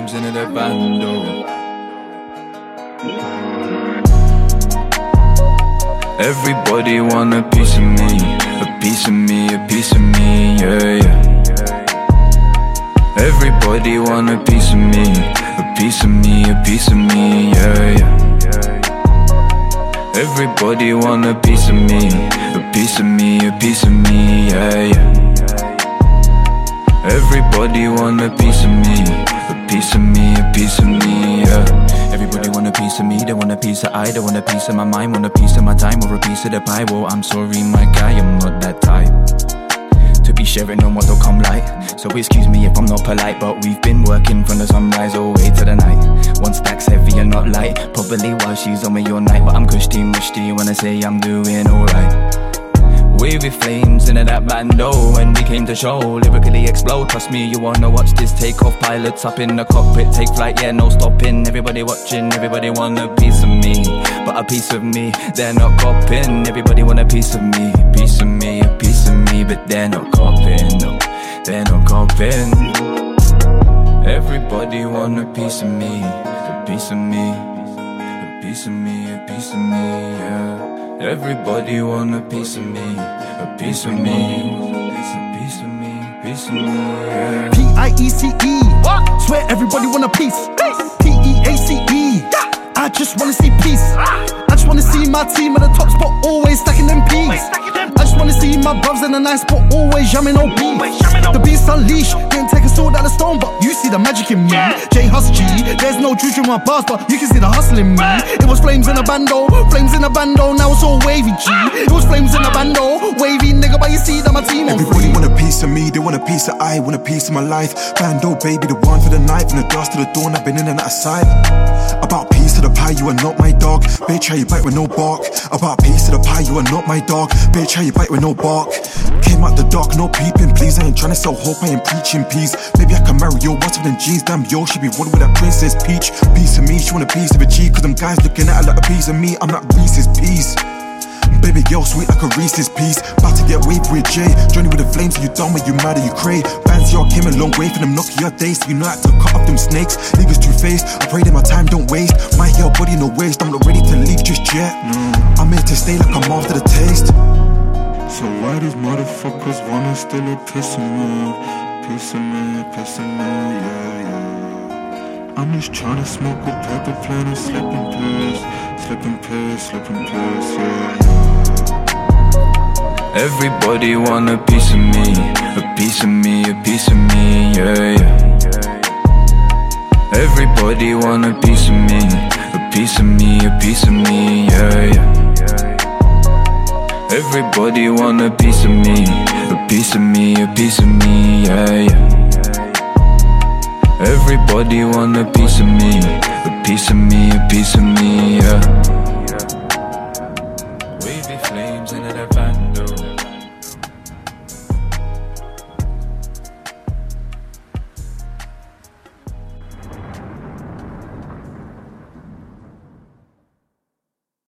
flames in the bando. Everybody want a piece of me, a piece of me, a piece of me, yeah, yeah. Everybody want a piece of me, a piece of me, a piece of me, yeah, yeah. Everybody want a piece of me, a piece of me, a piece of me, yeah, yeah. Everybody want a piece of me, a piece of me, a piece of me, yeah. Everybody want a piece of me, they want a piece of I, they want a piece of my mind, want a piece of my time, or a piece of the pie. Well, I'm sorry, my guy, I'm not that type to be sharing on what don't come light. So excuse me if I'm not polite, but we've been working from the sunrise all the way to the night. One stack's heavy and not light, probably while she's on me all night. But I'm cushy mushy when I say I'm doing alright. Wavy flames into that bando. When we came to show, lyrically explode. Trust me, you wanna watch this take off. Pilots up in the cockpit, take flight, yeah, no stopping. Everybody watching, everybody want a piece of me, but a piece of me, they're not copying. Everybody want a piece of me, a piece of me, a piece of me, but they're not copying, no, they're not copying. Everybody want a piece of me, a piece of me, a piece of me, a piece of me, yeah. Everybody want a piece of me, a piece of me, a piece of me, a piece of me, yeah. P-I-E-C-E, swear everybody want a piece. P-E-A-C-E, I just wanna see peace. I just wanna see my team at the top spot, always stacking them peas. I just wanna see my bros in a nice spot, always jamming on beats. The beast unleashed, didn't take a sword out of stone, but you see the magic in me. J Hus G, there's no juju in my past, but you can see the hustle in me. It was flames in a bando, now it's all wavy G. It was flames in a bando, wavy nigga, but you see that my team on Everybody free. want a piece of me, they want a piece of I, want a piece of my life. Bando baby, the one for the night, from the dust to the dawn, I've been in and out of sight. About piece of the pie, you are not my dog. Bitch, how you bite with no bark. About piece of the pie, you are not my dog. Bitch, how you bite with no bark. Came out the dark, no peeping, please. I ain't tryna sell hope, I ain't preaching peace. Maybe I can marry yo, what's with them jeans? Damn yo, she be rolling with that Princess Peach. Piece of me, she want a piece of a G. Cause them guys looking at her like a piece of me. I'm not Reese's Piece. Baby girl, sweet like a Reese's Piece. About to get waved with Jay. Journey with the flames, are you dumb, are you mad, are you cray? Bands y'all came a long way from them Nokia days. So you know how to cut off them snakes. Niggas two-faced, I pray that my time don't waste. My hair, body, no waste, I'm not ready to leave just yet. I'm here to stay like I'm after the taste. So why these motherfuckers wanna steal a piece of me? Piece of me, piece of me, yeah, yeah. I'm just tryna smoke a pepper plant and slipping pills. Slipping pills, slipping pills, yeah. Everybody want a piece of me, a piece of me, a piece of me, yeah, yeah. Everybody want a piece of me, a piece of me, a piece of me, yeah, yeah. Everybody want a piece of me, a piece of me, a piece of me, yeah, yeah. Everybody want a piece of me, a piece of me, a piece of me, yeah.